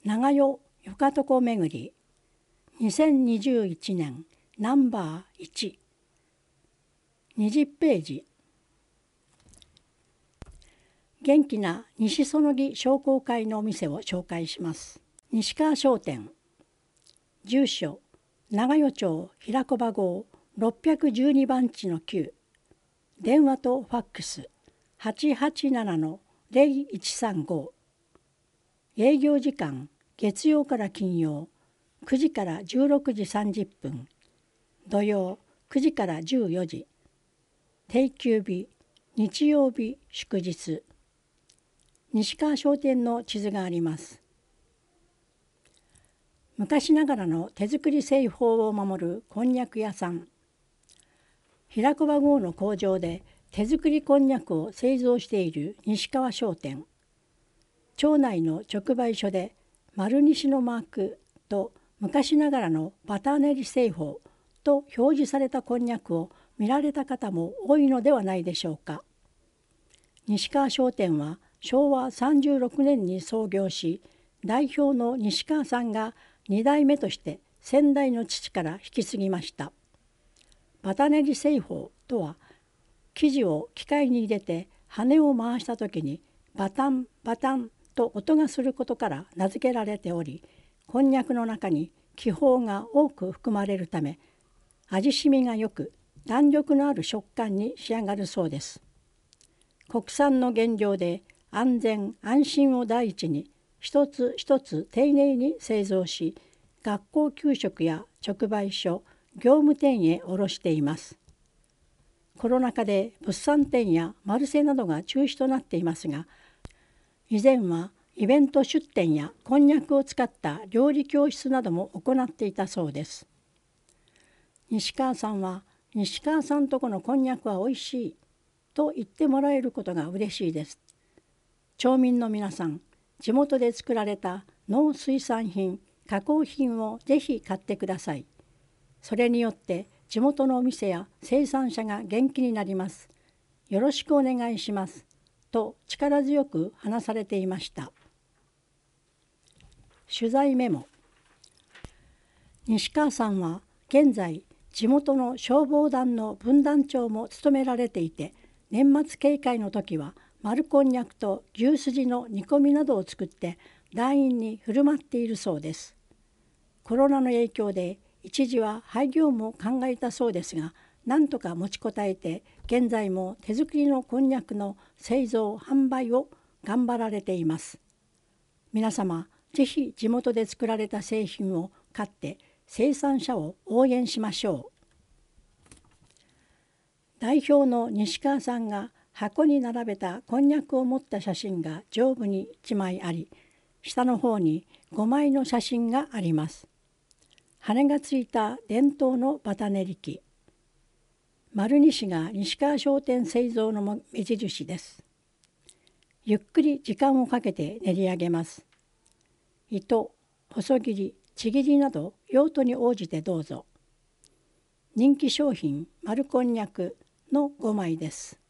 長与よかとこめぐり2021年ナンバー1 20ページ。元気な西園木商工会のお店を紹介します。西川商店、住所長与町平小場号612番地の9、電話とファックス 887-0135、営業時間月曜から金曜9時から16時30分、土曜9時から14時、定休日日曜日祝日。西川商店の地図があります。昔ながらの手作り製法を守るこんにゃく屋さん。平小場号の工場で手作りこんにゃくを製造している西川商店。町内の直売所で丸西のマークと昔ながらのバター練り製法と表示されたこんにゃくを見られた方も多いのではないでしょうか。西川商店は昭和36年に創業し、代表の西川さんが2代目として先代の父から引き継ぎました。バタ練り製法とは、生地を機械に入れて羽を回した時にバタンバタンと音がすることから名付けられており、こんにゃくの中に気泡が多く含まれるため、味しみがよく弾力のある食感に仕上がるそうです。国産の原料で安全安心を第一に一つ一つ丁寧に製造し、学校給食や直売所、業務店へ卸しています。コロナ禍で物産展やマルシェなどが中止となっていますが、以前はイベント出店やこんにゃくを使った料理教室なども行っていたそうです。西川さんは、西川さんとこのこんにゃくはおいしいと言ってもらえることが嬉しいです。町民の皆さん、地元で作られた農水産品、加工品をぜひ買ってください。それによって地元のお店や生産者が元気になります。よろしくお願いします。と力強く話されていました。取材メモ。西川さんは現在、地元の消防団の分団長も務められていて、年末警戒の時は丸こんにゃくと牛すじの煮込みなどを作って団員に振る舞っているそうです。コロナの影響で一時は廃業も考えたそうですが、なんとか持ちこたえて現在も手作りのこんにゃくの製造販売を頑張られています。皆様、ぜひ地元で作られた製品を買って生産者を応援しましょう。代表の西川さんが箱に並べたこんにゃくを持った写真が上部に1枚あり、下の方に5枚の写真があります。羽がついた伝統のバタ練り機。丸西が西川商店製造の目印です。ゆっくり時間をかけて練り上げます。糸、細切り、ちぎりなど用途に応じてどうぞ。人気商品丸こんにゃくの5枚です。